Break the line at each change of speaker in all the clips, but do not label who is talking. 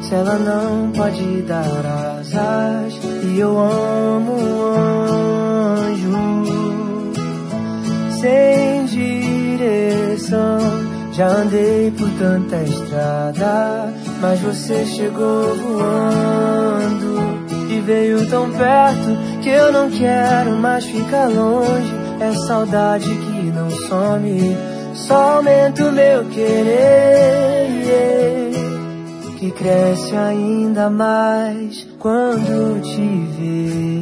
se ela não pode dar asas? E eu amo um anjo sem direção. Já andei por tanta estrada, mas você chegou voando e veio tão perto que eu não quero mais ficar longe. É saudade que não some, só aumenta o meu querer, que cresce ainda mais quando te vê.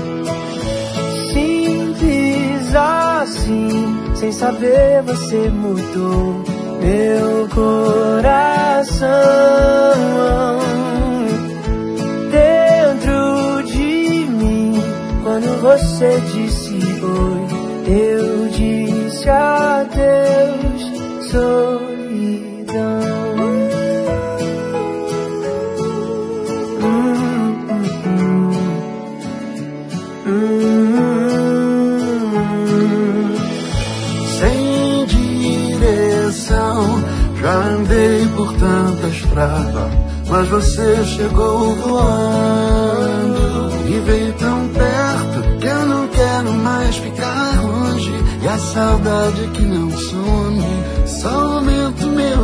Simples assim, sem saber você mudou meu coração. Dentro de mim, quando você disse oi, eu disse adeus, solidão.
Sem direção, já andei por tanta estrada, mas você chegou voando e veio tão perto que eu não quero mais ficar longe. E a saudade que não some, só aumenta o meu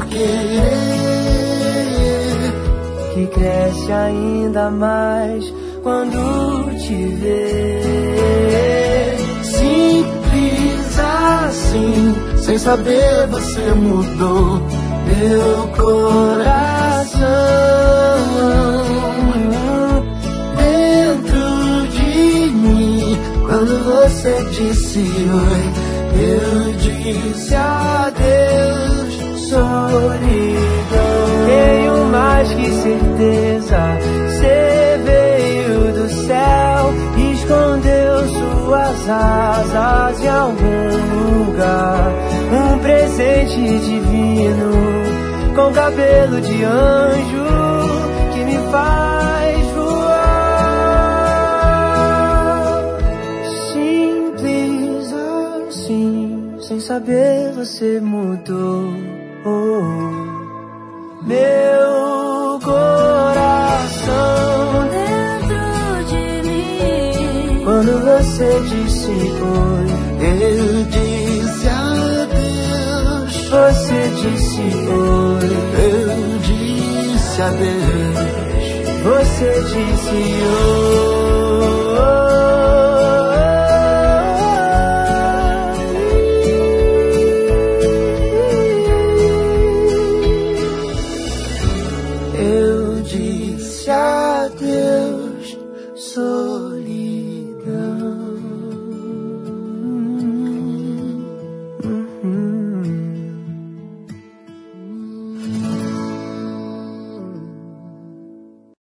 querer,
que cresce ainda mais quando te vê.
Simples assim, sem saber você mudou meu coração. Dentro de mim, quando você disse oi, eu disse adeus, solidão.
Tenho mais que certeza, você veio do céu, escondeu suas asas em algum lugar. Um presente divino, com cabelo de anjo, que me faz voar. Simples assim, sem saber você mudou meu coração.
Dentro de mim,
quando você disse oi,
eu disse adeus.
Você disse oi,
eu disse adeus.
Você disse oi, eu disse adeus.